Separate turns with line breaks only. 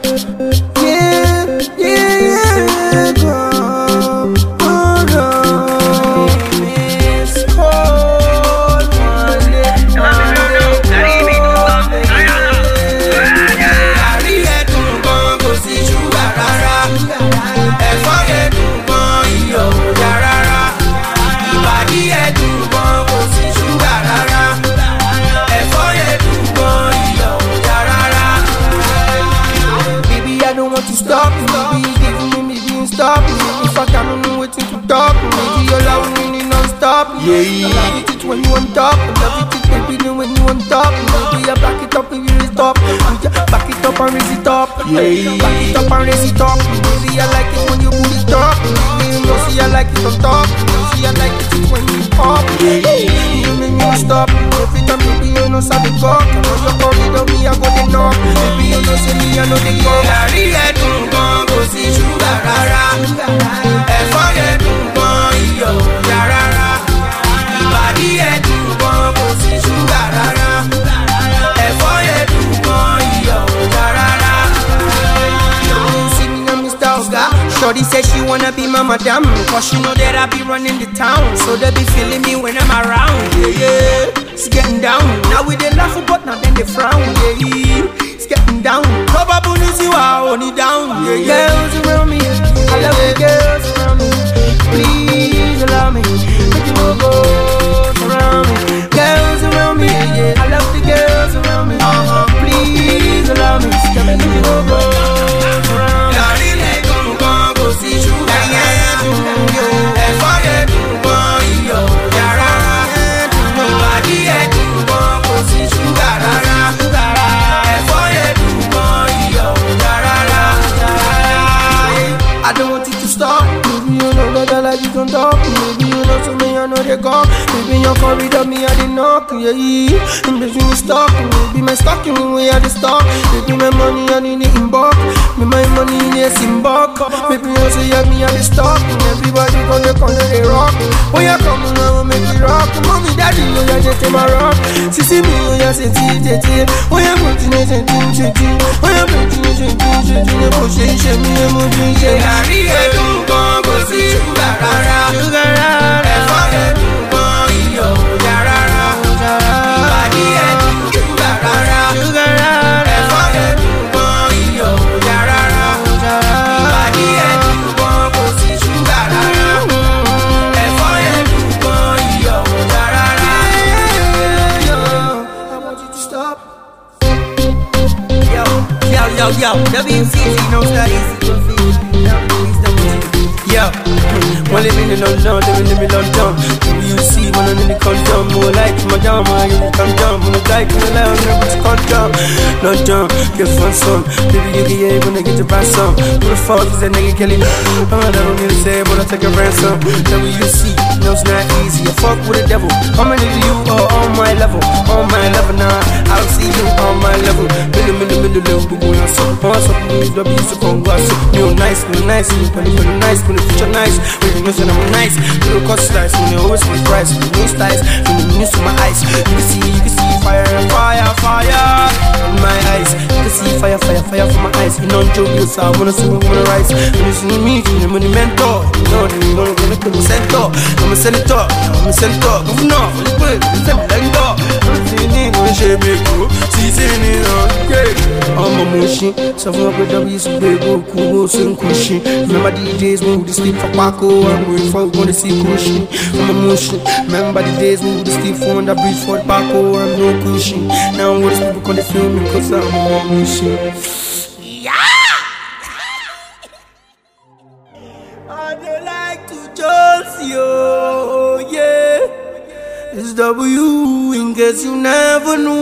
Stop me, baby, giving me stop me. If I can't know what to talk, maybe you're allowing me non-stop. Yeah, I love it when you on top, I love it baby when you on top. Maybe I back it up if you stop. Back it up and raise it up. Yeah, back it up and raise it up. Baby, I like it when you put it up. Baby, you know see I like it on top. See I like it when you pop. You make me stop. Every time baby you know sabi cock. I know you call it on me, I go the knock. Baby you know see me, I know the cock. Kò sí ṣúgà rárá, ẹ̀fọ́ yẹn dùn gan iyọ̀ yà rárá. Ìbàdí yẹn dùn gan kò sí ṣúgà rárá, ẹ̀fọ́ yẹn dùn gan iyọ̀ yà rárá. See me now Mr. Oga, shorty said she wanna be my madam, cause she know that I be running the town, so they be feeling me when I'm around. Yeah, yeah, it's getting down. Now we dey laugh but now then they frown. Yeah, it's getting down. Probably see why I hold it down. Yeah, yeah. Girls around me, I love the girls around me. Please allow me, make you no go around me. Girls around me, yeah, I love the girls around me. Please allow me, make you no go around me. I don't want it to stop. Maybe you know that I like you don't talk. Maybe you know to me I know they go. Maybe you corrid up me I didn't knock. Yeah, and baby me stop. Maybe my stocking way I the stock. Maybe my money I need it in bulk. Maybe my money in bulk. Maybe you say yeah me I the stock. Everybody come they rock. Oh yeah come on now make it rock. Mommy daddy oh yeah just my rock. See me oh yeah say ti. Oh yeah continue say ti. Oh yeah continue say ti. Oh say me emoji yeah. Àrí ẹ̀dùn gan kò sí ṣúgà rárá. Ẹ̀fọ́ ẹ̀dùn gan iyọ̀ yà rárá. Ìbàdí ẹ̀dùn ṣúgà rárá. Ẹ̀fọ́ ẹ̀dùn gan iyọ̀ yà rárá. Ìbàdí ẹ̀dùn gan kò sí ṣúgà rárá. Ẹ̀fọ́ ẹ̀dùn gan iyọ̀ yà rárá. I want you to stop. Yo, WCZ knows that easy. Yeah, one living in London, living in London. You see, when I'm in the condom, more like my dam, I in the condom, when I like when I never to condom. London, get fun some, baby you get when I get to buy some. Who the fuck is that nigga Kelly? I don't need to say, but I take a ransom. WC, no it's not easy. I fuck with the devil. How many of you are on my level? On my level now, I don't see you on my level. Middle, we go on some. WC from glass. You nice, you nice, future nice, when you know that I'm nice. Little cut slice, when you always with price, with new styles, when you news to my eyes. You can see fire in my eyes. You can see fire from my eyes. You know joke, you saw, I wanna see me, wanna rise. When you see me, you're the mentor. You know that you know gonna put me center. I'm a senator, governor, let's go. I'm shape it, season it on, great. I'm a motion, so I'm up with WC, cool, sing cushion. Remember the days when we would sleep for Paco and we wanna see cushion. I'm a motion. Remember the days when we would sleep for the bridge for Paco and no cushion. Now what is people gonna feel me cause I'm a motion. Yeah! I don't like to just yo, yeah. It's W in case you never know.